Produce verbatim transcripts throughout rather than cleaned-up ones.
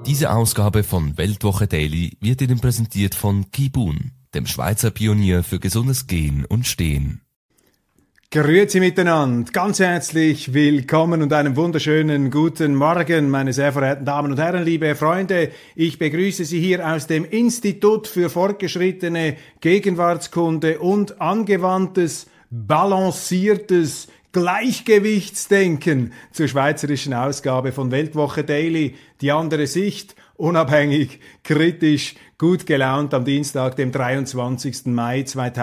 Diese Ausgabe von Weltwoche Daily wird Ihnen präsentiert von Kibun, dem Schweizer Pionier für gesundes Gehen und Stehen. Grüezi miteinander, ganz herzlich willkommen und einen wunderschönen guten Morgen, meine sehr verehrten Damen und Herren, liebe Freunde. Ich begrüße Sie hier aus dem Institut für fortgeschrittene Gegenwartskunde und angewandtes, balanciertes Gleichgewichtsdenken zur schweizerischen Ausgabe von Weltwoche Daily, die andere Sicht, unabhängig, kritisch, gut gelaunt am Dienstag, dem dreiundzwanzigsten Mai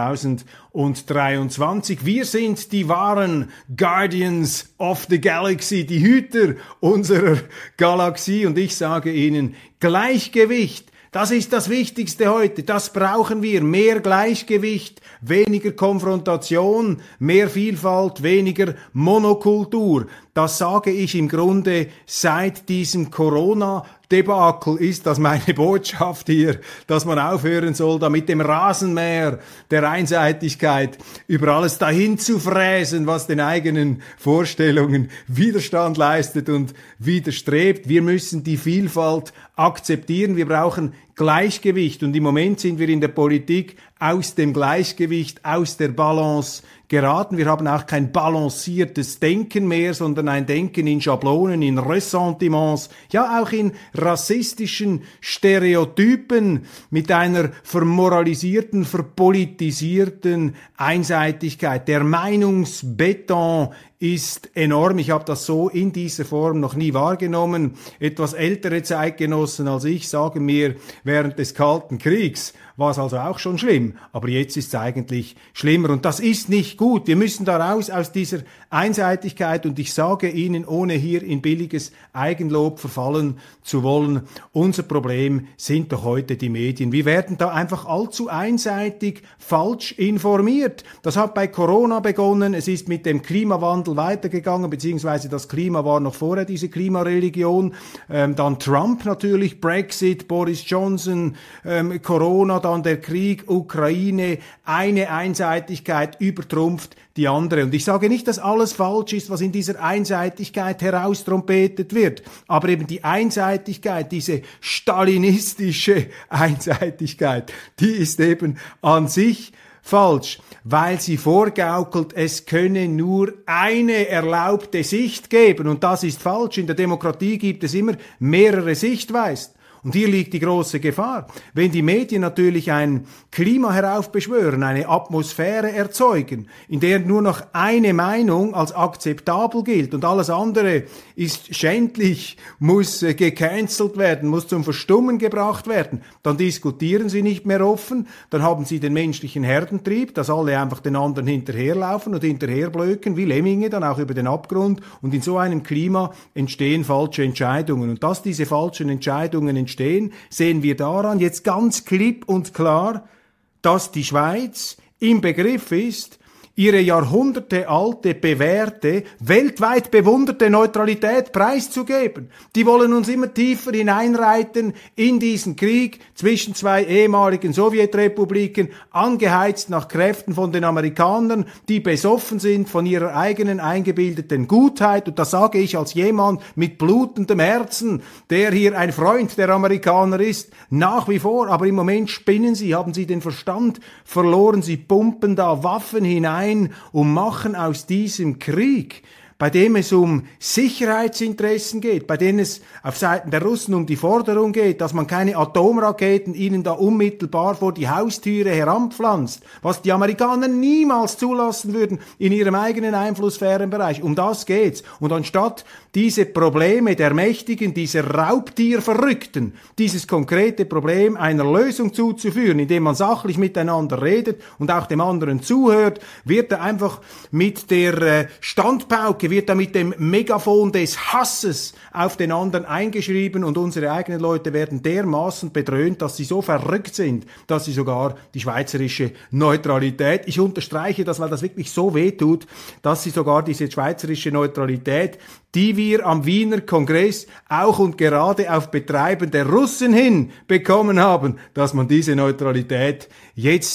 zweitausenddreiundzwanzig. Wir sind die wahren Guardians of the Galaxy, die Hüter unserer Galaxie, und ich sage Ihnen, Gleichgewicht, das ist das Wichtigste heute, das brauchen wir, mehr Gleichgewicht, weniger Konfrontation, mehr Vielfalt, weniger Monokultur. Das sage ich im Grunde seit diesem Corona-Debakel, ist das meine Botschaft hier, dass man aufhören soll, da mit dem Rasenmäher der Einseitigkeit über alles dahin zu fräsen, was den eigenen Vorstellungen Widerstand leistet und widerstrebt. Wir müssen die Vielfalt akzeptieren, wir brauchen Gleichgewicht, und im Moment sind wir in der Politik aus dem Gleichgewicht, aus der Balance geraten. Wir haben auch kein balanciertes Denken mehr, sondern ein Denken in Schablonen, in Ressentiments, ja auch in rassistischen Stereotypen mit einer vermoralisierten, verpolitisierten Einseitigkeit. Der Meinungsbeton ist enorm. Ich habe das so in dieser Form noch nie wahrgenommen. Etwas ältere Zeitgenossen als ich sagen mir, während des Kalten Kriegs war es also auch schon schlimm, aber jetzt ist es eigentlich schlimmer, und das ist nicht gut. Wir müssen da raus aus dieser Einseitigkeit, und ich sage Ihnen, ohne hier in billiges Eigenlob verfallen zu wollen, unser Problem sind doch heute die Medien. Wir werden da einfach allzu einseitig falsch informiert. Das hat bei Corona begonnen, es ist mit dem Klimawandel weitergegangen, beziehungsweise das Klima war noch vorher diese Klimareligion, ähm, dann Trump natürlich, Brexit, Boris Johnson, ähm, Corona, dann der Krieg, Ukraine, eine Einseitigkeit übertrumpft die andere. Und ich sage nicht, dass alles falsch ist, was in dieser Einseitigkeit heraustrompetet wird, aber eben die Einseitigkeit, diese stalinistische Einseitigkeit, die ist eben an sich falsch, weil sie vorgaukelt, es könne nur eine erlaubte Sicht geben, und das ist falsch. In der Demokratie gibt es immer mehrere Sichtweisen. Und hier liegt die große Gefahr. Wenn die Medien natürlich ein Klima heraufbeschwören, eine Atmosphäre erzeugen, in der nur noch eine Meinung als akzeptabel gilt und alles andere ist schändlich, muss äh, gecancelt werden, muss zum Verstummen gebracht werden, dann diskutieren sie nicht mehr offen, dann haben sie den menschlichen Herdentrieb, dass alle einfach den anderen hinterherlaufen und hinterherblöken, wie Lemminge, dann auch über den Abgrund, und in so einem Klima entstehen falsche Entscheidungen. Und dass diese falschen Entscheidungen entstehen, stehen, sehen wir daran jetzt ganz klipp und klar, dass die Schweiz im Begriff ist, ihre jahrhundertealte, bewährte, weltweit bewunderte Neutralität preiszugeben. Die wollen uns immer tiefer hineinreiten in diesen Krieg zwischen zwei ehemaligen Sowjetrepubliken, angeheizt nach Kräften von den Amerikanern, die besoffen sind von ihrer eigenen eingebildeten Gutheit. Und das sage ich als jemand mit blutendem Herzen, der hier ein Freund der Amerikaner ist, nach wie vor. Aber im Moment spinnen sie, haben sie den Verstand verloren, sie pumpen da Waffen hinein und machen aus diesem Krieg, bei dem es um Sicherheitsinteressen geht, bei denen es auf Seiten der Russen um die Forderung geht, dass man keine Atomraketen ihnen da unmittelbar vor die Haustüre heranpflanzt, was die Amerikaner niemals zulassen würden in ihrem eigenen Einflusssphärenbereich. Um das geht's. Und anstatt diese Probleme der Mächtigen, dieser Raubtierverrückten, dieses konkrete Problem einer Lösung zuzuführen, indem man sachlich miteinander redet und auch dem anderen zuhört, wird er einfach mit der äh, Standpauke, wird da mit dem Megafon des Hasses auf den anderen eingeschrieben, und unsere eigenen Leute werden dermaßen bedröhnt, dass sie so verrückt sind, dass sie sogar die schweizerische Neutralität, ich unterstreiche das, weil das wirklich so weh tut, dass sie sogar diese schweizerische Neutralität, die wir am Wiener Kongress auch und gerade auf Betreiben der Russen hin bekommen haben, dass man diese Neutralität jetzt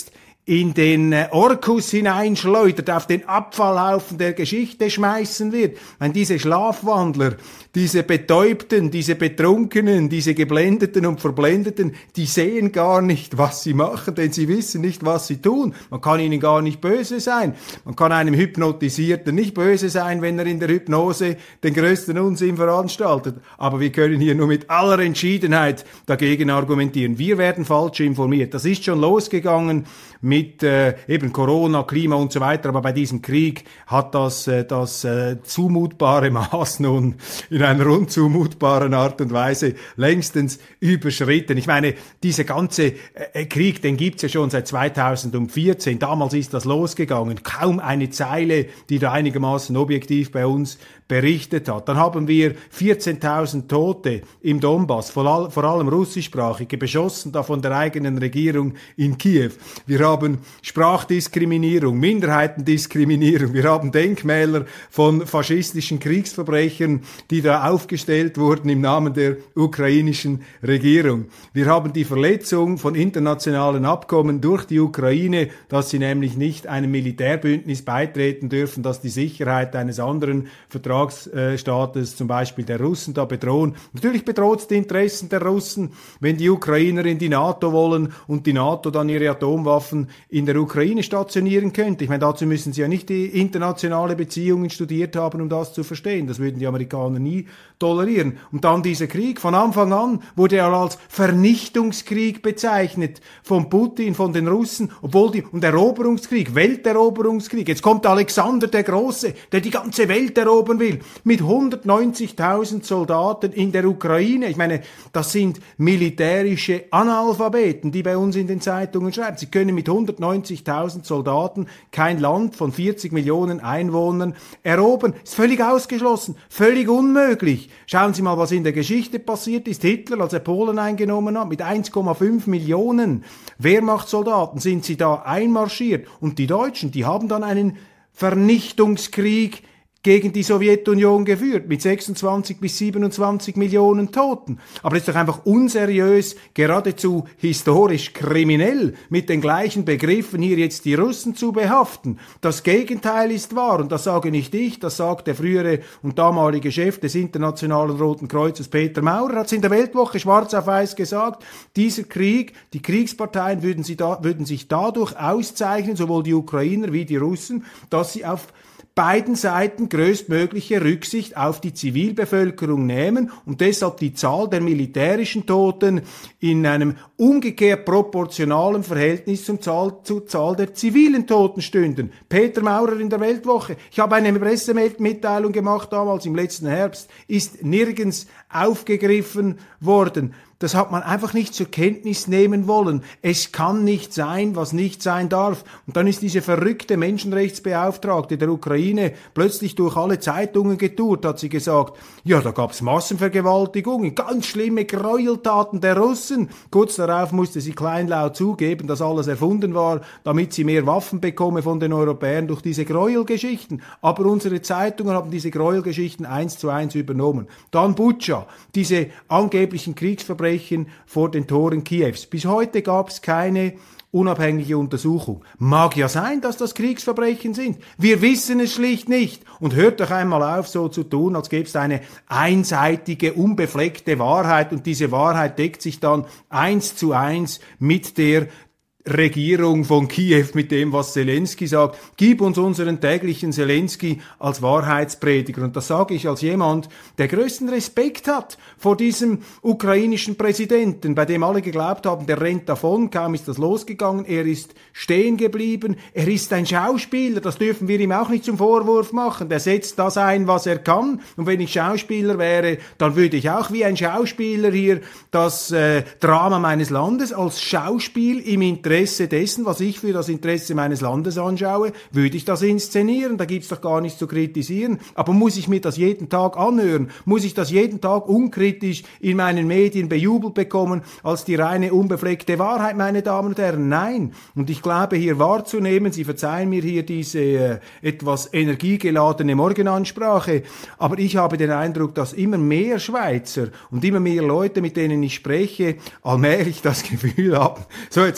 in den Orkus hineinschleudert, auf den Abfallhaufen der Geschichte schmeißen wird. Wenn diese Schlafwandler, diese Betäubten, diese Betrunkenen, diese Geblendeten und Verblendeten, die sehen gar nicht, was sie machen, denn sie wissen nicht, was sie tun. Man kann ihnen gar nicht böse sein. Man kann einem Hypnotisierten nicht böse sein, wenn er in der Hypnose den größten Unsinn veranstaltet. Aber wir können hier nur mit aller Entschiedenheit dagegen argumentieren. Wir werden falsch informiert. Das ist schon losgegangen mit äh, eben Corona, Klima und so weiter, aber bei diesem Krieg hat das äh, das äh, zumutbare Maß nun in einer unzumutbaren Art und Weise längstens überschritten. Ich meine, dieser ganze äh, Krieg, den gibt's ja schon seit zweitausendvierzehn. Damals ist das losgegangen. Kaum eine Zeile, die da einigermaßen objektiv bei uns berichtet hat. Dann haben wir vierzehntausend Tote im Donbass, vor, all, vor allem russischsprachige, beschossen da von der eigenen Regierung in Kiew. Wir haben Sprachdiskriminierung, Minderheitendiskriminierung, wir haben Denkmäler von faschistischen Kriegsverbrechern, die da aufgestellt wurden im Namen der ukrainischen Regierung. Wir haben die Verletzung von internationalen Abkommen durch die Ukraine, dass sie nämlich nicht einem Militärbündnis beitreten dürfen, dass die Sicherheit eines anderen Vertrags Staates, zum Beispiel der Russen, da bedrohen. Natürlich bedroht es die Interessen der Russen, wenn die Ukrainer in die NATO wollen und die NATO dann ihre Atomwaffen in der Ukraine stationieren könnte. Ich meine, dazu müssen sie ja nicht die internationale Beziehungen studiert haben, um das zu verstehen. Das würden die Amerikaner nie tolerieren. Und dann dieser Krieg, von Anfang an wurde er als Vernichtungskrieg bezeichnet von Putin, von den Russen, obwohl die, und Eroberungskrieg, Welteroberungskrieg. Jetzt kommt Alexander der Große, der die ganze Welt erobern will, mit hundertneunzigtausend Soldaten in der Ukraine. Ich meine, das sind militärische Analphabeten, die bei uns in den Zeitungen schreiben. Sie können mit hundertneunzigtausend Soldaten kein Land von vierzig Millionen Einwohnern erobern. Ist völlig ausgeschlossen, völlig unmöglich. Schauen Sie mal, was in der Geschichte passiert ist. Hitler, als er Polen eingenommen hat, mit eins Komma fünf Millionen Wehrmachtssoldaten sind sie da einmarschiert. Und die Deutschen, die haben dann einen Vernichtungskrieg gegen die Sowjetunion geführt, mit sechsundzwanzig bis siebenundzwanzig Millionen Toten. Aber es ist doch einfach unseriös, geradezu historisch kriminell, mit den gleichen Begriffen hier jetzt die Russen zu behaften. Das Gegenteil ist wahr, und das sage nicht ich, das sagt der frühere und damalige Chef des Internationalen Roten Kreuzes, Peter Maurer, hat es in der Weltwoche schwarz auf weiß gesagt, dieser Krieg, die Kriegsparteien würden, sie da, würden sich dadurch auszeichnen, sowohl die Ukrainer wie die Russen, dass sie auf beiden Seiten größtmögliche Rücksicht auf die Zivilbevölkerung nehmen und deshalb die Zahl der militärischen Toten in einem umgekehrt proportionalen Verhältnis zum Zahl, zur Zahl der zivilen Toten stünden. Peter Maurer in der Weltwoche. Ich habe eine Pressemitteilung gemacht damals im letzten Herbst, ist nirgends aufgegriffen worden. Das hat man einfach nicht zur Kenntnis nehmen wollen. Es kann nicht sein, was nicht sein darf. Und dann ist diese verrückte Menschenrechtsbeauftragte der Ukraine plötzlich durch alle Zeitungen getourt, hat sie gesagt, ja, da gab's Massenvergewaltigungen, ganz schlimme Gräueltaten der Russen. Kurz darauf musste sie kleinlaut zugeben, dass alles erfunden war, damit sie mehr Waffen bekomme von den Europäern durch diese Gräuelgeschichten. Aber unsere Zeitungen haben diese Gräuelgeschichten eins zu eins übernommen. Dann Butscha, diese angeblichen Kriegsverbrechen vor den Toren Kiews. Bis heute gab es keine unabhängige Untersuchung. Mag ja sein, dass das Kriegsverbrechen sind. Wir wissen es schlicht nicht. Und hört doch einmal auf, so zu tun, als gäbe es eine einseitige, unbefleckte Wahrheit und diese Wahrheit deckt sich dann eins zu eins mit der Regierung von Kiew, mit dem, was Zelensky sagt. Gib uns unseren täglichen Zelensky als Wahrheitsprediger. Und das sage ich als jemand, der größten Respekt hat vor diesem ukrainischen Präsidenten, bei dem alle geglaubt haben, der rennt davon, kaum ist das losgegangen, er ist stehen geblieben, er ist ein Schauspieler, das dürfen wir ihm auch nicht zum Vorwurf machen, der setzt das ein, was er kann, und wenn ich Schauspieler wäre, dann würde ich auch wie ein Schauspieler hier das äh, Drama meines Landes als Schauspiel im Interesse dessen, was ich für das Interesse meines Landes anschaue, würde ich das inszenieren, da gibt's doch gar nichts zu kritisieren. Aber muss ich mir das jeden Tag anhören? Muss ich das jeden Tag unkritisch in meinen Medien bejubelt bekommen als die reine unbefleckte Wahrheit, meine Damen und Herren? Nein. Und ich glaube hier wahrzunehmen, Sie verzeihen mir hier diese äh, etwas energiegeladene Morgenansprache, aber ich habe den Eindruck, dass immer mehr Schweizer und immer mehr Leute, mit denen ich spreche, allmählich das Gefühl haben, so jetzt reicht's dann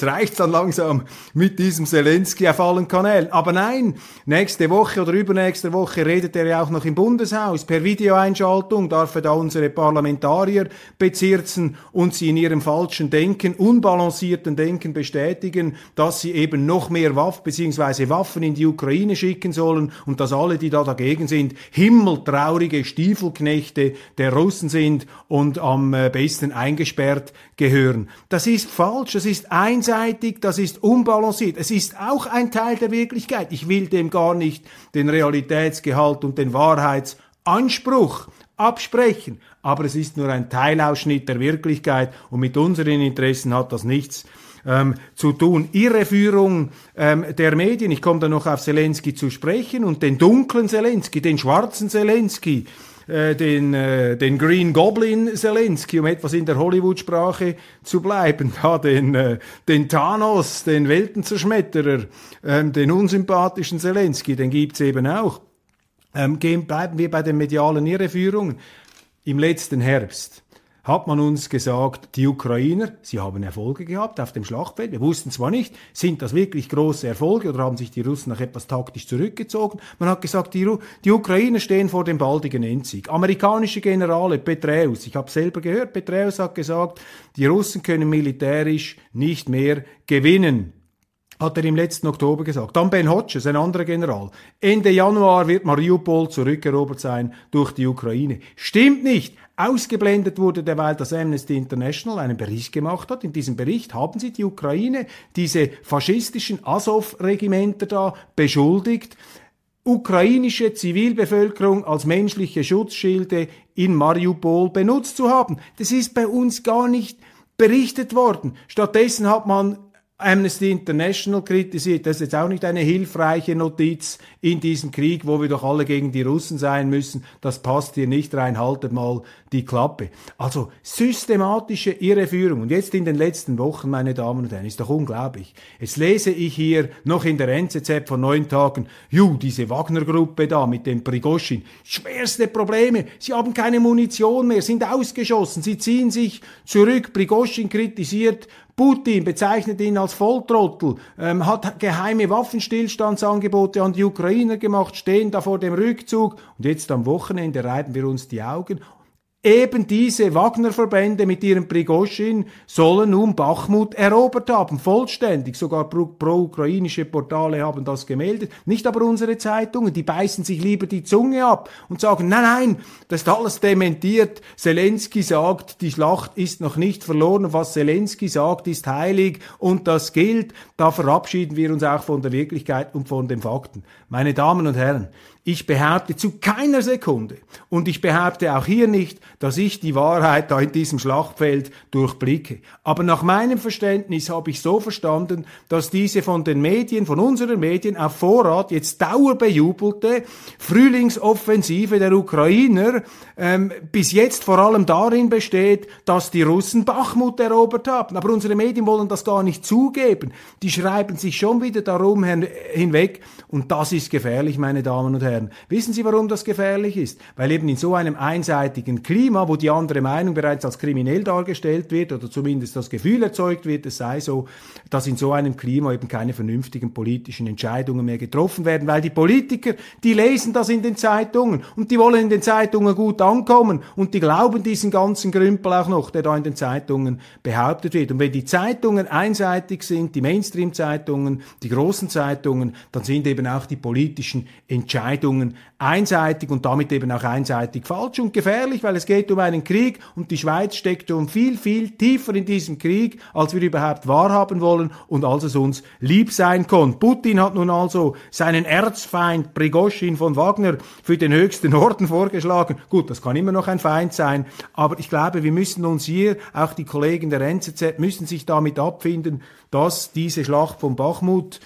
dann langsam mit diesem Zelensky auf allen Kanälen. Aber nein, nächste Woche oder übernächste Woche redet er ja auch noch im Bundeshaus. Per Videoeinschaltung darf er da unsere Parlamentarier bezirzen und sie in ihrem falschen Denken, unbalancierten Denken bestätigen, dass sie eben noch mehr Waffen bzw. Waffen in die Ukraine schicken sollen und dass alle, die da dagegen sind, himmeltraurige Stiefelknechte der Russen sind und am besten eingesperrt gehören. Das ist falsch, das ist einseitig, das ist unbalanciert. Es ist auch ein Teil der Wirklichkeit. Ich will dem gar nicht den Realitätsgehalt und den Wahrheitsanspruch absprechen, aber es ist nur ein Teilausschnitt der Wirklichkeit und mit unseren Interessen hat das nichts Ähm, zu tun. Irreführung ähm, der Medien, ich komme da noch auf Zelensky zu sprechen, und den dunklen Zelensky, den schwarzen Zelensky, äh, den, äh, den Green Goblin Zelensky, um etwas in der Hollywood-Sprache zu bleiben, ja, den, äh, den Thanos, den Weltenzerschmetterer, ähm, den unsympathischen Zelensky, den gibt's eben auch. Ähm, gehen, bleiben wir bei den medialen Irreführungen. Im letzten Herbst hat man uns gesagt, die Ukrainer, sie haben Erfolge gehabt auf dem Schlachtfeld. Wir wussten zwar nicht, sind das wirklich große Erfolge oder haben sich die Russen noch etwas taktisch zurückgezogen. Man hat gesagt, die, die Ukrainer stehen vor dem baldigen Endsieg. Amerikanische Generale, Petraeus, ich habe selber gehört, Petraeus hat gesagt, die Russen können militärisch nicht mehr gewinnen. Hat er im letzten Oktober gesagt. Dann Ben Hodges, ein anderer General. Ende Januar wird Mariupol zurückerobert sein durch die Ukraine. Stimmt nicht. Ausgeblendet wurde derweil, dass Amnesty International einen Bericht gemacht hat. In diesem Bericht haben sie die Ukraine, diese faschistischen Azov-Regimenter da, beschuldigt, ukrainische Zivilbevölkerung als menschliche Schutzschilde in Mariupol benutzt zu haben. Das ist bei uns gar nicht berichtet worden. Stattdessen hat man Amnesty International kritisiert. Das ist jetzt auch nicht eine hilfreiche Notiz in diesem Krieg, wo wir doch alle gegen die Russen sein müssen. Das passt hier nicht rein, haltet mal die Klappe. Also systematische Irreführung. Und jetzt in den letzten Wochen, meine Damen und Herren, ist doch unglaublich. Jetzt lese ich hier noch in der N Z Z vor neun Tagen, ju, diese Wagner-Gruppe da mit dem Prigoschin, schwerste Probleme. Sie haben keine Munition mehr, sind ausgeschossen, sie ziehen sich zurück. Prigoschin kritisiert Putin, bezeichnet ihn als Volltrottel, ähm, hat geheime Waffenstillstandsangebote an die Ukrainer gemacht, stehen da vor dem Rückzug und jetzt am Wochenende reiben wir uns die Augen. Eben diese Wagner-Verbände mit ihrem Prigoschin sollen nun Bachmut erobert haben, vollständig. Sogar pro-ukrainische Portale haben das gemeldet. Nicht aber unsere Zeitungen, die beißen sich lieber die Zunge ab und sagen, nein, nein, das ist alles dementiert. Zelensky sagt, die Schlacht ist noch nicht verloren. Was Zelensky sagt, ist heilig und das gilt. Da verabschieden wir uns auch von der Wirklichkeit und von den Fakten. Meine Damen und Herren, ich behaupte zu keiner Sekunde und ich behaupte auch hier nicht, dass ich die Wahrheit da in diesem Schlachtfeld durchblicke. Aber nach meinem Verständnis habe ich so verstanden, dass diese von den Medien, von unseren Medien auf Vorrat jetzt dauerbejubelte Frühlingsoffensive der Ukrainer ähm, bis jetzt vor allem darin besteht, dass die Russen Bachmut erobert haben. Aber unsere Medien wollen das gar nicht zugeben. Die schreiben sich schon wieder darum hin, hinweg und das ist gefährlich, meine Damen und Herren. Wissen Sie, warum das gefährlich ist? Weil eben in so einem einseitigen Klima, wo die andere Meinung bereits als kriminell dargestellt wird oder zumindest das Gefühl erzeugt wird, es sei so, dass in so einem Klima eben keine vernünftigen politischen Entscheidungen mehr getroffen werden, weil die Politiker, die lesen das in den Zeitungen und die wollen in den Zeitungen gut ankommen und die glauben diesen ganzen Grümpel auch noch, der da in den Zeitungen behauptet wird. Und wenn die Zeitungen einseitig sind, die Mainstream-Zeitungen, die großen Zeitungen, dann sind eben auch die politischen Entscheidungen einseitig und damit eben auch einseitig falsch und gefährlich, weil es geht um einen Krieg und die Schweiz steckt um viel, viel tiefer in diesem Krieg, als wir überhaupt wahrhaben wollen und als es uns lieb sein kann. Putin hat nun also seinen Erzfeind Prigoschin von Wagner für den höchsten Orden vorgeschlagen. Gut, das kann immer noch ein Feind sein, aber ich glaube, wir müssen uns hier, auch die Kollegen der N Z Z, müssen sich damit abfinden, dass diese Schlacht von Bachmut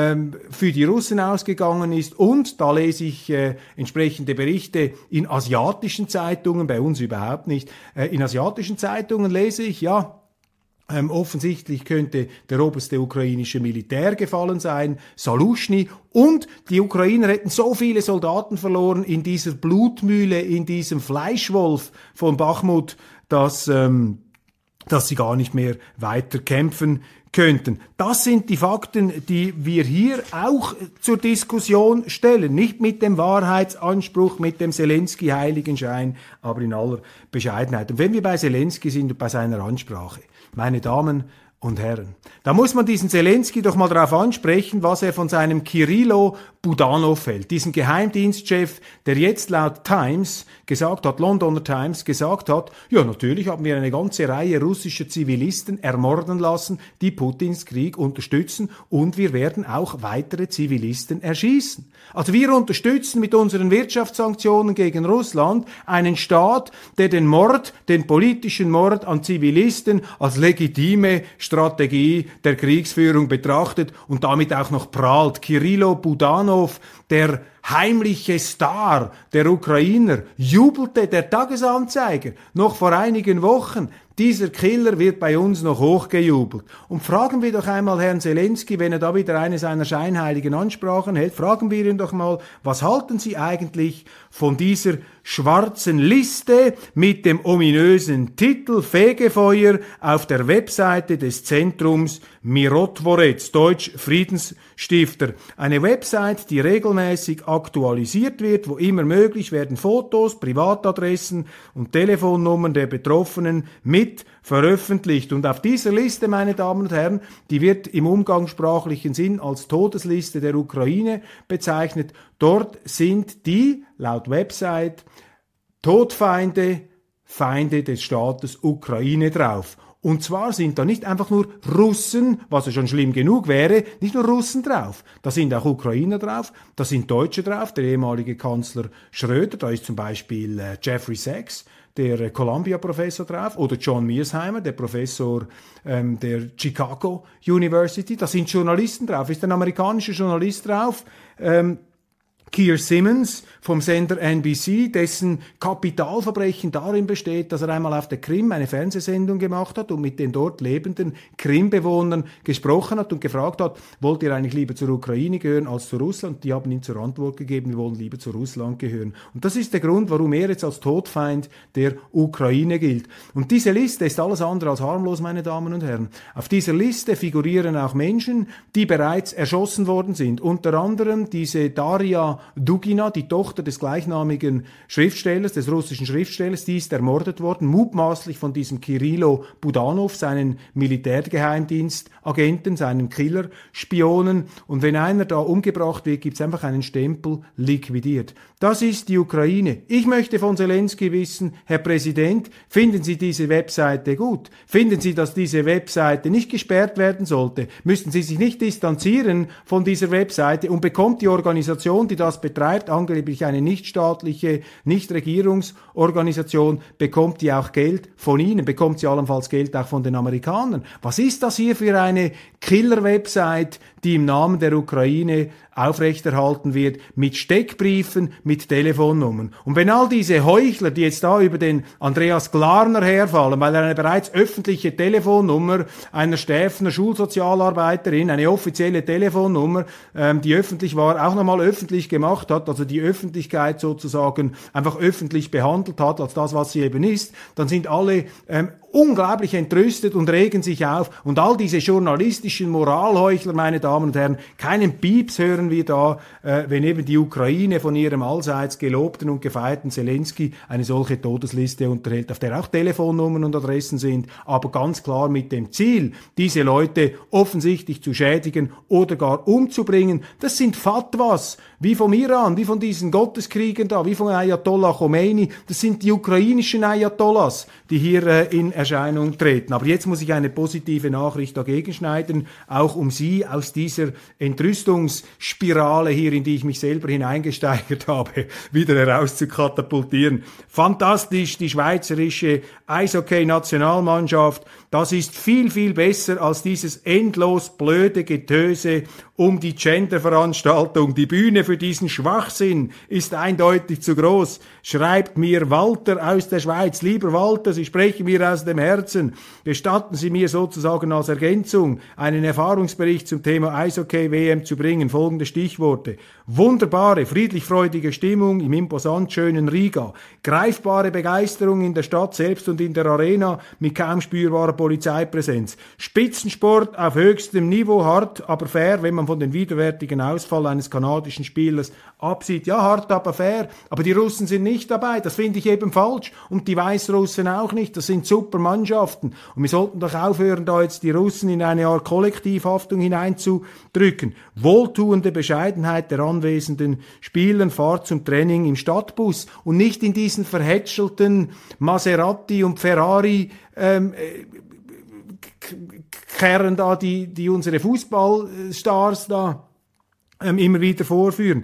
für die Russen ausgegangen ist und da lese ich äh, entsprechende Berichte in asiatischen Zeitungen, bei uns überhaupt nicht, äh, in asiatischen Zeitungen lese ich, ja, ähm, offensichtlich könnte der oberste ukrainische Militär gefallen sein, Saluschny, und die Ukrainer hätten so viele Soldaten verloren in dieser Blutmühle, in diesem Fleischwolf von Bachmut, dass, ähm, dass sie gar nicht mehr weiter kämpfen könnten. Das sind die Fakten, die wir hier auch zur Diskussion stellen. Nicht mit dem Wahrheitsanspruch, mit dem Zelensky-Heiligenschein, aber in aller Bescheidenheit. Und wenn wir bei Zelensky sind und bei seiner Ansprache, meine Damen und Herren, da muss man diesen Zelensky doch mal darauf ansprechen, was er von seinem Kirilo Budanov hält, diesen Geheimdienstchef, der jetzt laut Times gesagt hat, Londoner Times gesagt hat, ja, natürlich haben wir eine ganze Reihe russischer Zivilisten ermorden lassen, die Putins Krieg unterstützen, und wir werden auch weitere Zivilisten erschießen. Also wir unterstützen mit unseren Wirtschaftssanktionen gegen Russland einen Staat, der den Mord, den politischen Mord an Zivilisten als legitime Strategie der Kriegsführung betrachtet und damit auch noch prahlt. Kirilo Budanov, der heimliche Star der Ukrainer, jubelte der Tagesanzeiger noch vor einigen Wochen. Dieser Killer wird bei uns noch hochgejubelt. Und fragen wir doch einmal Herrn Zelensky, wenn er da wieder eine seiner scheinheiligen Ansprachen hält, fragen wir ihn doch mal, was halten Sie eigentlich von dieser schwarzen Liste mit dem ominösen Titel Fegefeuer auf der Webseite des Zentrums Mirotvorets, Deutsch Friedensstifter. Eine Website, die regelmäßig aktualisiert wird, wo immer möglich werden Fotos, Privatadressen und Telefonnummern der Betroffenen mit veröffentlicht. Und auf dieser Liste, meine Damen und Herren, die wird im umgangssprachlichen Sinn als Todesliste der Ukraine bezeichnet. Dort sind die, laut Website, Todfeinde, Feinde des Staates Ukraine drauf. Und zwar sind da nicht einfach nur Russen, was ja schon schlimm genug wäre, nicht nur Russen drauf. Da sind auch Ukrainer drauf, da sind Deutsche drauf, der ehemalige Kanzler Schröder, da ist zum Beispiel äh, Jeffrey Sachs, der äh, Columbia-Professor drauf, oder John Mearsheimer, der Professor ähm, der Chicago University, da sind Journalisten drauf, ist ein amerikanischer Journalist drauf, ähm, Keir Simmons vom Sender N B C, dessen Kapitalverbrechen darin besteht, dass er einmal auf der Krim eine Fernsehsendung gemacht hat und mit den dort lebenden Krimbewohnern gesprochen hat und gefragt hat, wollt ihr eigentlich lieber zur Ukraine gehören als zu Russland? Die haben ihm zur Antwort gegeben, wir wollen lieber zu Russland gehören. Und das ist der Grund, warum er jetzt als Todfeind der Ukraine gilt. Und diese Liste ist alles andere als harmlos, meine Damen und Herren. Auf dieser Liste figurieren auch Menschen, die bereits erschossen worden sind. Unter anderem diese Daria Dugina, die Tochter des gleichnamigen Schriftstellers, des russischen Schriftstellers, die ist ermordet worden, mutmaßlich von diesem Kirilo Budanov, seinen Militärgeheimdienstagenten, seinen Killerspionen. Und wenn einer da umgebracht wird, gibt es einfach einen Stempel, liquidiert. Das ist die Ukraine. Ich möchte von Zelensky wissen, Herr Präsident, finden Sie diese Webseite gut? Finden Sie, dass diese Webseite nicht gesperrt werden sollte? Müssten Sie sich nicht distanzieren von dieser Webseite, und bekommt die Organisation, die das betreibt, angeblich eine nichtstaatliche, Nichtregierungsorganisation, bekommt die auch Geld von Ihnen, bekommt sie allenfalls Geld auch von den Amerikanern? Was ist das hier für eine Killer-Website, die im Namen der Ukraine aufrechterhalten wird, mit Steckbriefen, mit Telefonnummern? Und wenn all diese Heuchler, die jetzt da über den Andreas Glarner herfallen, weil er eine bereits öffentliche Telefonnummer einer Stäfner Schulsozialarbeiterin, eine offizielle Telefonnummer, ähm, die öffentlich war, auch nochmal öffentlich gemacht hat, also die Öffentlichkeit sozusagen einfach öffentlich behandelt hat, als das, was sie eben ist, dann sind alle ähm, unglaublich entrüstet und regen sich auf. Und all diese journalistischen Moralheuchler, meine Damen und Herren, keinen Pieps hören wir da, äh, wenn eben die Ukraine von ihrem allseits gelobten und gefeierten Zelensky eine solche Todesliste unterhält, auf der auch Telefonnummern und Adressen sind, aber ganz klar mit dem Ziel, diese Leute offensichtlich zu schädigen oder gar umzubringen. Das sind Fatwas, wie vom Iran, wie von diesen Gotteskriegern da, wie von Ayatollah Khomeini. Das sind die ukrainischen Ayatollahs, die hier äh, in Erscheinung treten. Aber jetzt muss ich eine positive Nachricht dagegen schneiden, auch um Sie aus dieser Entrüstungsspirale hier, in die ich mich selber hineingesteigert habe, wieder herauszukatapultieren. Fantastisch, die schweizerische Eishockey-Nationalmannschaft, das ist viel, viel besser als dieses endlos blöde Getöse um die Gender-Veranstaltung. Die Bühne für diesen Schwachsinn ist eindeutig zu groß, schreibt mir Walter aus der Schweiz. Lieber Walter, Sie sprechen mir aus dem Herzen. Gestatten Sie mir sozusagen als Ergänzung einen Erfahrungsbericht zum Thema Eishockey-W M zu bringen. Folgende Stichworte. Wunderbare, friedlich-freudige Stimmung im imposant schönen Riga. Greifbare Begeisterung in der Stadt selbst und in der Arena mit kaum spürbarer Polizeipräsenz. Spitzensport auf höchstem Niveau, hart, aber fair, wenn man von den widerwärtigen Ausfall eines kanadischen Spielers absieht. Ja, hart, aber fair, aber die Russen sind nicht dabei. Das finde ich eben falsch. Und die Weißrussen auch nicht. Das sind super Mannschaften. Und wir sollten doch aufhören, da jetzt die Russen in eine Art Kollektivhaftung hineinzudrücken. Wohltuende Bescheidenheit der anwesenden Spielern, Fahrt zum Training im Stadtbus und nicht in diesen verhätschelten Maserati und Ferrari ähm, Kerren da, die, die unsere Fußballstars da Ähm, immer wieder vorführen.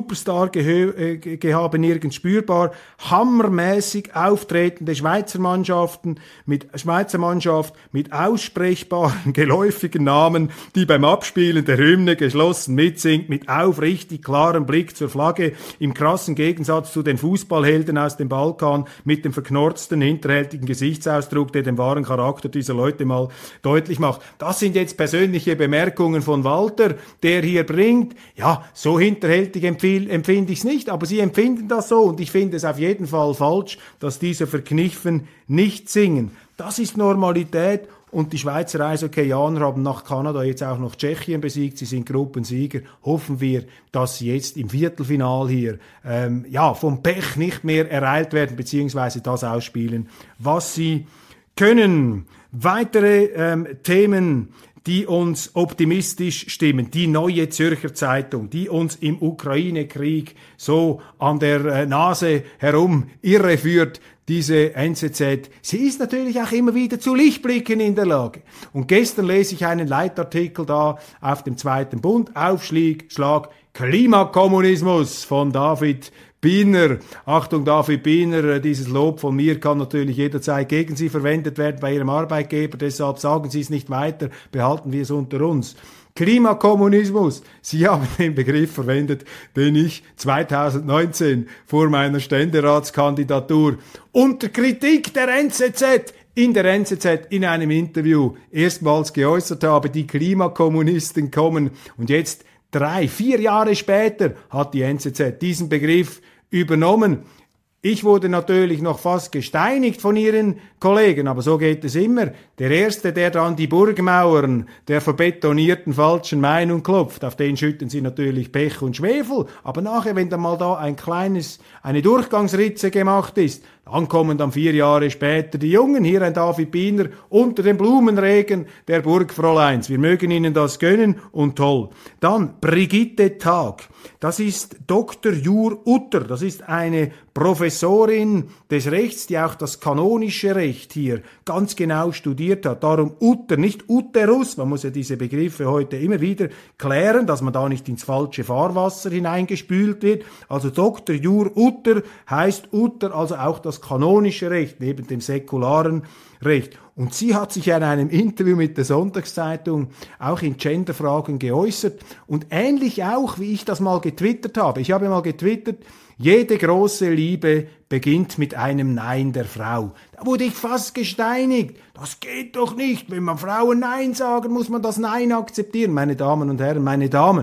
Superstar-Gehabe nirgends spürbar. Hammermäßig auftretende Schweizer Mannschaften mit Schweizer Mannschaft mit aussprechbaren, geläufigen Namen, die beim Abspielen der Hymne geschlossen mitsingt, mit aufrichtig klarem Blick zur Flagge, im krassen Gegensatz zu den Fußballhelden aus dem Balkan mit dem verknorzten, hinterhältigen Gesichtsausdruck, der den wahren Charakter dieser Leute mal deutlich macht. Das sind jetzt persönliche Bemerkungen von Walter, der hier bringt, ja, so hinterhältig empfinde ich es nicht, aber sie empfinden das so und ich finde es auf jeden Fall falsch, dass diese Verkniffen nicht singen. Das ist Normalität und die Schweizer Eishockeianer haben nach Kanada jetzt auch noch Tschechien besiegt, sie sind Gruppensieger. Hoffen wir, dass sie jetzt im Viertelfinal hier ähm, ja, vom Pech nicht mehr ereilt werden, beziehungsweise das ausspielen, was sie können. Weitere ähm, Themen, die uns optimistisch stimmen. Die Neue Zürcher Zeitung, die uns im Ukraine-Krieg so an der äh, Nase herum irreführt, diese N Z Z, sie ist natürlich auch immer wieder zu Lichtblicken in der Lage. Und gestern lese ich einen Leitartikel da auf dem zweiten Bund, Aufschlag, Schlag, Klimakommunismus von David Biener. Achtung, David Biener, dieses Lob von mir kann natürlich jederzeit gegen Sie verwendet werden bei Ihrem Arbeitgeber, deshalb sagen Sie es nicht weiter, behalten wir es unter uns. Klimakommunismus. Sie haben den Begriff verwendet, den ich zweitausendneunzehn vor meiner Ständeratskandidatur unter Kritik der N Z Z in der N Z Z in einem Interview erstmals geäußert habe. Die Klimakommunisten kommen und jetzt Drei, vier Jahre später hat die N Z Z diesen Begriff übernommen. Ich wurde natürlich noch fast gesteinigt von ihren Kollegen, aber so geht es immer. Der Erste, der dann die Burgmauern der verbetonierten falschen Meinung klopft, auf den schütten sie natürlich Pech und Schwefel. Aber nachher, wenn dann mal da ein kleines, eine Durchgangsritze gemacht ist, dann kommen dann vier Jahre später die Jungen, hier ein David Biener, unter dem Blumenregen der Burgfräuleins. Wir mögen ihnen das gönnen und toll. Dann Brigitte Tag. Das ist Doktor Jur Utter. Das ist eine Professorin des Rechts, die auch das kanonische Recht hier ganz genau studiert hat. Darum Utter, nicht Uterus. Man muss ja diese Begriffe heute immer wieder klären, dass man da nicht ins falsche Fahrwasser hineingespült wird. Also Doktor Jur Utter heißt Utter, also auch das kanonische Recht neben dem säkularen Recht. Und sie hat sich in einem Interview mit der Sonntagszeitung auch in Genderfragen geäußert und ähnlich auch, wie ich das mal getwittert habe. Ich habe mal getwittert, jede große Liebe beginnt mit einem Nein der Frau. Da wurde ich fast gesteinigt. Das geht doch nicht. Wenn man Frauen Nein sagen, muss man das Nein akzeptieren. Meine Damen und Herren, meine Damen,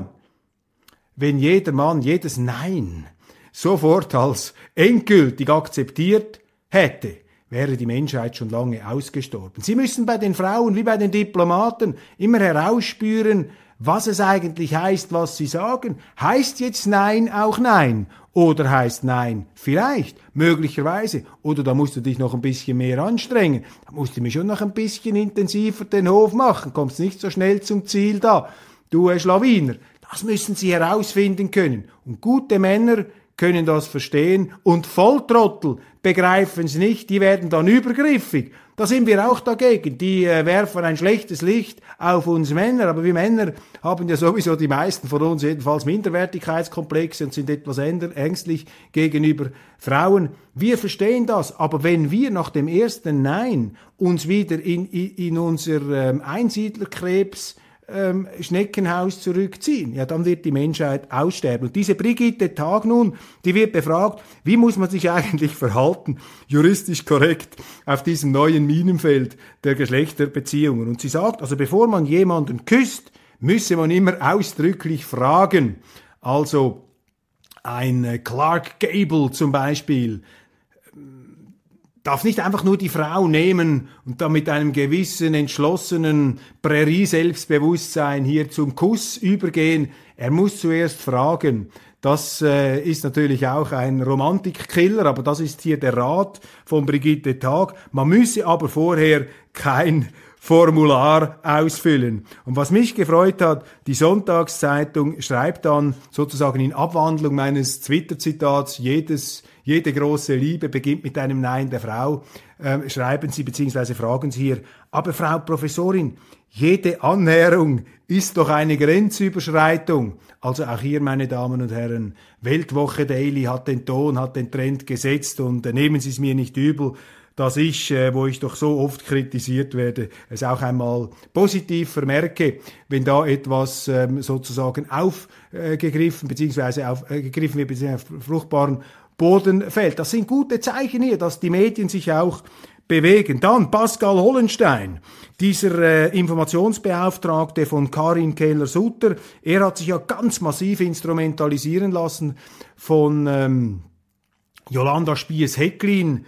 wenn jeder Mann jedes Nein sofort als endgültig akzeptiert hätte, wäre die Menschheit schon lange ausgestorben. Sie müssen bei den Frauen wie bei den Diplomaten immer herausspüren, was es eigentlich heißt, was sie sagen. Heißt jetzt Nein auch Nein? Oder heißt Nein vielleicht, möglicherweise? Oder da musst du dich noch ein bisschen mehr anstrengen. Da musst du mir schon noch ein bisschen intensiver den Hof machen. Kommst nicht so schnell zum Ziel da, du Schlawiner. Das müssen sie herausfinden können. Und gute Männer können das verstehen und Volltrottel begreifen es nicht, die werden dann übergriffig. Da sind wir auch dagegen, die äh, werfen ein schlechtes Licht auf uns Männer, aber wir Männer haben ja sowieso die meisten von uns jedenfalls Minderwertigkeitskomplexe und sind etwas ängstlich gegenüber Frauen. Wir verstehen das, aber wenn wir nach dem ersten Nein uns wieder in, in, in unser ähm, Einsiedlerkrebs Ähm, Schneckenhaus zurückziehen, ja, dann wird die Menschheit aussterben. Und diese Brigitte Tag nun, die wird befragt, wie muss man sich eigentlich verhalten, juristisch korrekt, auf diesem neuen Minenfeld der Geschlechterbeziehungen. Und sie sagt, also bevor man jemanden küsst, müsse man immer ausdrücklich fragen. Also, ein Clark Gable zum Beispiel darf nicht einfach nur die Frau nehmen und dann mit einem gewissen, entschlossenen Prärie-Selbstbewusstsein hier zum Kuss übergehen. Er muss zuerst fragen. Das äh, ist natürlich auch ein Romantikkiller, aber das ist hier der Rat von Brigitte Tag. Man müsse aber vorher kein Formular ausfüllen. Und was mich gefreut hat, die Sonntagszeitung schreibt dann sozusagen in Abwandlung meines Twitter-Zitats, jedes, jede große Liebe beginnt mit einem Nein der Frau, äh, schreiben sie bzw. fragen sie hier, aber Frau Professorin, jede Annäherung ist doch eine Grenzüberschreitung. Also auch hier, meine Damen und Herren, Weltwoche Daily hat den Ton, hat den Trend gesetzt und äh, nehmen Sie es mir nicht übel, dass ich, äh, wo ich doch so oft kritisiert werde, es auch einmal positiv vermerke, wenn da etwas ähm, sozusagen aufgegriffen äh, bzw. aufgegriffen äh, wird, bzw. auf fruchtbaren Boden fällt. Das sind gute Zeichen hier, dass die Medien sich auch bewegen. Dann Pascal Hollenstein, dieser äh, Informationsbeauftragte von Karin Keller-Sutter, er hat sich ja ganz massiv instrumentalisieren lassen von ähm, Jolanda Spies-Häcklin,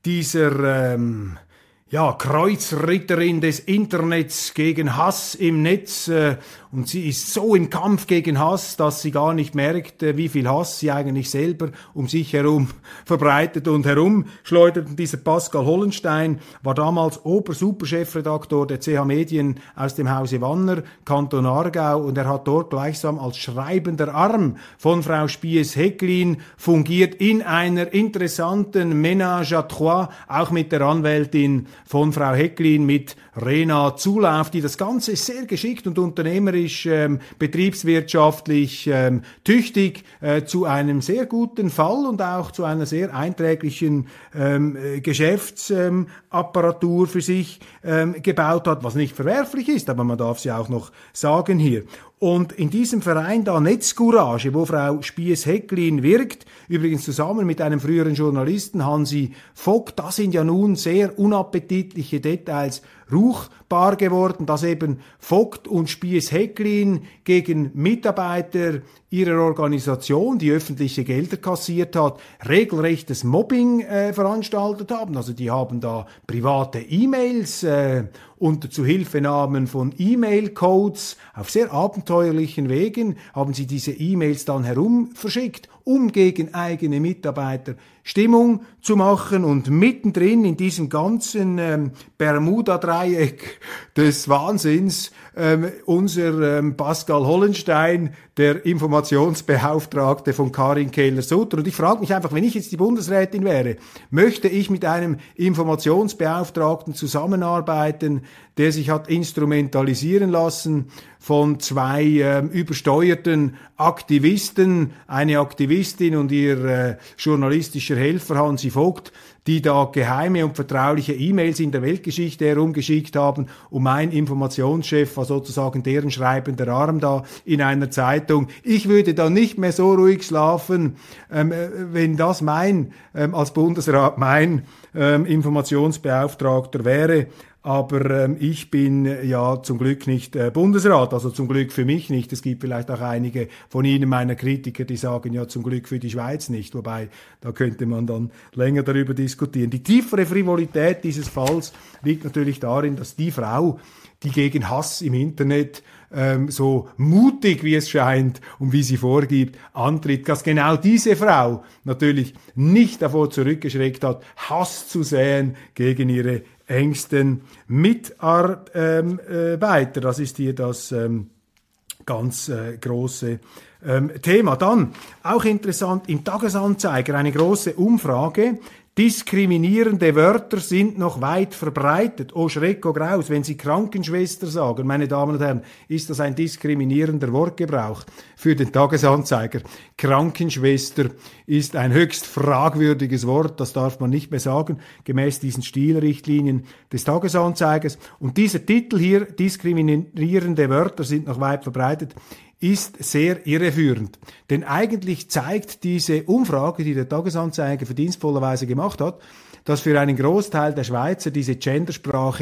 dieser ähm, ja, Kreuzritterin des Internets gegen Hass im Netz, äh, und sie ist so im Kampf gegen Hass, dass sie gar nicht merkt, äh, wie viel Hass sie eigentlich selber um sich herum verbreitet und herumschleudert. Und dieser Pascal Hollenstein war damals Ober-Superchefredaktor der C H Medien aus dem Hause Wanner, Kanton Aargau, und er hat dort gleichsam als schreibender Arm von Frau Spies-Häcklin fungiert in einer interessanten Ménage à trois, auch mit der Anwältin von Frau Häcklin, mit Rena Zulauf, die das Ganze sehr geschickt und unternehmerisch, ähm, betriebswirtschaftlich ähm, tüchtig äh, zu einem sehr guten Fall und auch zu einer sehr einträglichen ähm, Geschäftsapparatur ähm, für sich ähm, gebaut hat, was nicht verwerflich ist, aber man darf es ja auch noch sagen hier. Und in diesem Verein da Netzcourage, wo Frau Spies-Häcklin wirkt, übrigens zusammen mit einem früheren Journalisten, Hansi Vogt, da sind ja nun sehr unappetitliche Details ruchbar geworden, dass eben Vogt und Spies-Häcklin gegen Mitarbeiter ihrer Organisation, die öffentliche Gelder kassiert hat, regelrechtes Mobbing äh, veranstaltet haben. Also die haben da private E-Mails äh, unter Zuhilfenahmen von E-Mail-Codes auf sehr abenteuerlichen Wegen haben sie diese E-Mails dann herum verschickt, um gegen eigene Mitarbeiter Stimmung zu machen, und mittendrin in diesem ganzen ähm, Bermuda-Dreieck des Wahnsinns ähm, unser ähm, Pascal Hollenstein, der Informationsbeauftragte von Karin Keller-Sutter. Und ich frage mich einfach, wenn ich jetzt die Bundesrätin wäre, möchte ich mit einem Informationsbeauftragten zusammenarbeiten, der sich hat instrumentalisieren lassen von zwei äh, übersteuerten Aktivisten, eine Aktivistin und ihr äh, journalistischer Helfer Hansi Vogt, die da geheime und vertrauliche E-Mails in der Weltgeschichte herumgeschickt haben, und mein Informationschef war sozusagen deren schreibender Arm da in einer Zeitung. Ich würde dann nicht mehr so ruhig schlafen, ähm, wenn das mein, ähm, als Bundesrat mein ähm, Informationsbeauftragter wäre. Aber ähm, ich bin äh, ja zum Glück nicht äh, Bundesrat, also zum Glück für mich nicht. Es gibt vielleicht auch einige von Ihnen, meiner Kritiker, die sagen ja zum Glück für die Schweiz nicht. Wobei, da könnte man dann länger darüber diskutieren. Die tiefere Frivolität dieses Falls liegt natürlich darin, dass die Frau, die gegen Hass im Internet ähm, so mutig, wie es scheint und wie sie vorgibt, antritt, dass genau diese Frau natürlich nicht davor zurückgeschreckt hat, Hass zu säen gegen ihre engsten Mitarbeiter. Das ist hier das ähm, ganz äh, große ähm, Thema. Dann, auch interessant, im Tagesanzeiger eine große Umfrage. Diskriminierende Wörter sind noch weit verbreitet. Oh Schreck, oh Graus, wenn Sie Krankenschwester sagen, meine Damen und Herren, ist das ein diskriminierender Wortgebrauch für den Tagesanzeiger. Krankenschwester ist ein höchst fragwürdiges Wort, das darf man nicht mehr sagen, gemäß diesen Stilrichtlinien des Tagesanzeigers. Und dieser Titel hier, diskriminierende Wörter sind noch weit verbreitet, ist sehr irreführend. Denn eigentlich zeigt diese Umfrage, die der Tagesanzeiger verdienstvollerweise gemacht hat, dass für einen Großteil der Schweizer diese Gendersprache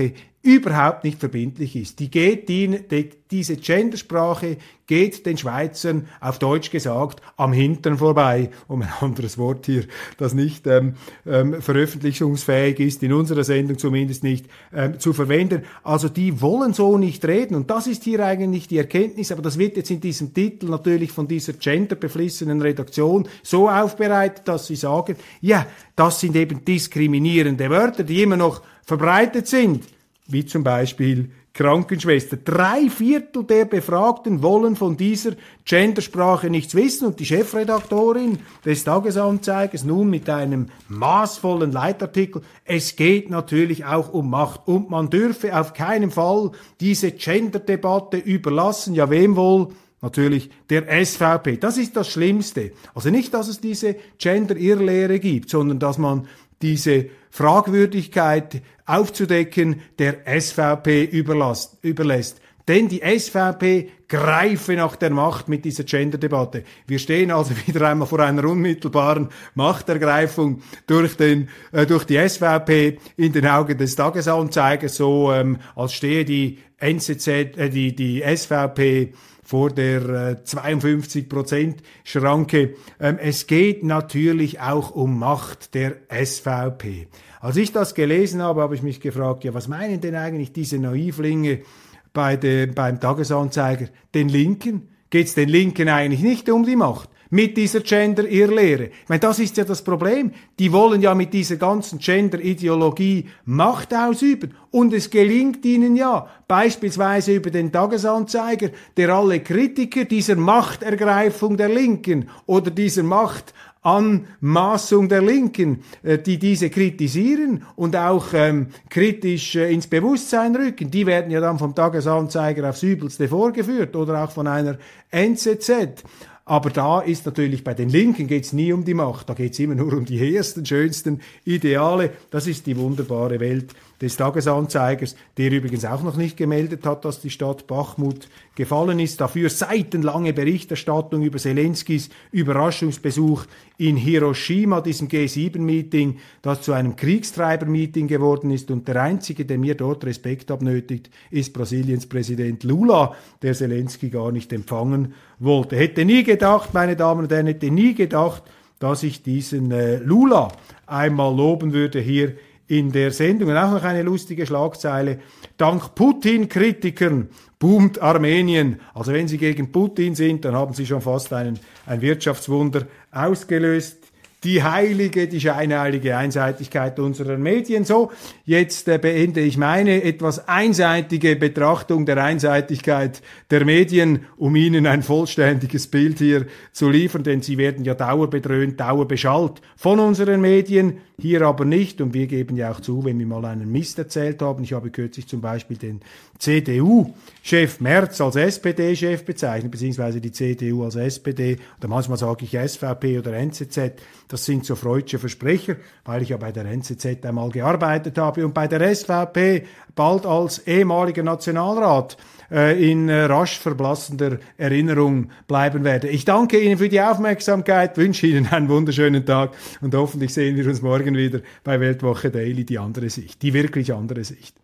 überhaupt nicht verbindlich ist. Die geht die, die, diese Gendersprache geht den Schweizern, auf Deutsch gesagt, am Hintern vorbei, um ein anderes Wort hier, das nicht ähm, ähm, veröffentlichungsfähig ist, in unserer Sendung zumindest nicht, ähm, zu verwenden. Also die wollen so nicht reden und das ist hier eigentlich die Erkenntnis, aber das wird jetzt in diesem Titel natürlich von dieser genderbeflissenen Redaktion so aufbereitet, dass sie sagen, ja, das sind eben diskriminierende Wörter, die immer noch verbreitet sind, wie zum Beispiel Krankenschwester. Drei Viertel der Befragten wollen von dieser Gendersprache nichts wissen und die Chefredaktorin des Tagesanzeigers nun mit einem maßvollen Leitartikel, es geht natürlich auch um Macht und man dürfe auf keinen Fall diese Gender-Debatte überlassen, ja wem wohl? Natürlich der S V P. Das ist das Schlimmste. Also nicht, dass es diese Gender-Irrlehre gibt, sondern dass man diese Fragwürdigkeit aufzudecken der S V P überlässt. überlässt. Denn die S V P greife nach der Macht mit dieser Gender-Debatte. Wir stehen also wieder einmal vor einer unmittelbaren Machtergreifung durch, den, äh, durch die S V P in den Augen des Tagesanzeigers, so ähm, als stehe die N Z Z, äh, die, die S V P vor der äh, zweiundfünfzig Prozent Schranke. Ähm, es geht natürlich auch um Macht der S V P. Als ich das gelesen habe, habe ich mich gefragt, ja, was meinen denn eigentlich diese Naivlinge bei der, beim Tagesanzeiger? Den Linken? Geht es den Linken eigentlich nicht um die Macht? Mit dieser Gender-Irrlehre. Ich meine, das ist ja das Problem. Die wollen ja mit dieser ganzen Gender-Ideologie Macht ausüben. Und es gelingt ihnen ja, beispielsweise über den Tagesanzeiger, der alle Kritiker dieser Machtergreifung der Linken oder dieser Machtanmaßung der Linken, äh, die diese kritisieren und auch ähm, kritisch äh, ins Bewusstsein rücken, die werden ja dann vom Tagesanzeiger aufs Übelste vorgeführt oder auch von einer N Z Z. Aber da ist natürlich, bei den Linken geht's nie um die Macht, da geht's immer nur um die hehrsten, schönsten Ideale. Das ist die wunderbare Welt des Tagesanzeigers, der übrigens auch noch nicht gemeldet hat, dass die Stadt Bachmut gefallen ist. Dafür seitenlange Berichterstattung über Zelenskys Überraschungsbesuch in Hiroshima, diesem G sieben Meeting, das zu einem Kriegstreiber-Meeting geworden ist. Und der Einzige, der mir dort Respekt abnötigt, ist Brasiliens Präsident Lula, der Zelensky gar nicht empfangen wollte. Hätte nie gedacht, meine Damen und Herren, hätte nie gedacht, dass ich diesen äh, Lula einmal loben würde hier in der Sendung. Und auch noch eine lustige Schlagzeile. Dank Putin-Kritikern boomt Armenien. Also wenn Sie gegen Putin sind, dann haben Sie schon fast einen, ein Wirtschaftswunder ausgelöst. Die heilige, die scheinheilige Einseitigkeit unserer Medien. So, jetzt äh, beende ich meine etwas einseitige Betrachtung der Einseitigkeit der Medien, um Ihnen ein vollständiges Bild hier zu liefern, denn Sie werden ja dauerbedröhnt, dauerbeschallt von unseren Medien, hier aber nicht. Und wir geben ja auch zu, wenn wir mal einen Mist erzählt haben. Ich habe kürzlich zum Beispiel den C D U-Chef Merz als S P D-Chef bezeichnet, beziehungsweise die C D U als S P D. Oder manchmal sage ich S V P oder N Z Z. Das sind so freudsche Versprecher, weil ich ja bei der N Z Z einmal gearbeitet habe und bei der S V P bald als ehemaliger Nationalrat äh, in äh, rasch verblassender Erinnerung bleiben werde. Ich danke Ihnen für die Aufmerksamkeit, wünsche Ihnen einen wunderschönen Tag und hoffentlich sehen wir uns morgen wieder bei Weltwoche Daily, die andere Sicht, die wirklich andere Sicht.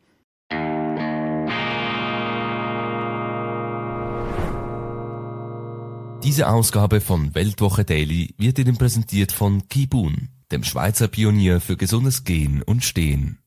Diese Ausgabe von Weltwoche Daily wird Ihnen präsentiert von Kibun, dem Schweizer Pionier für gesundes Gehen und Stehen.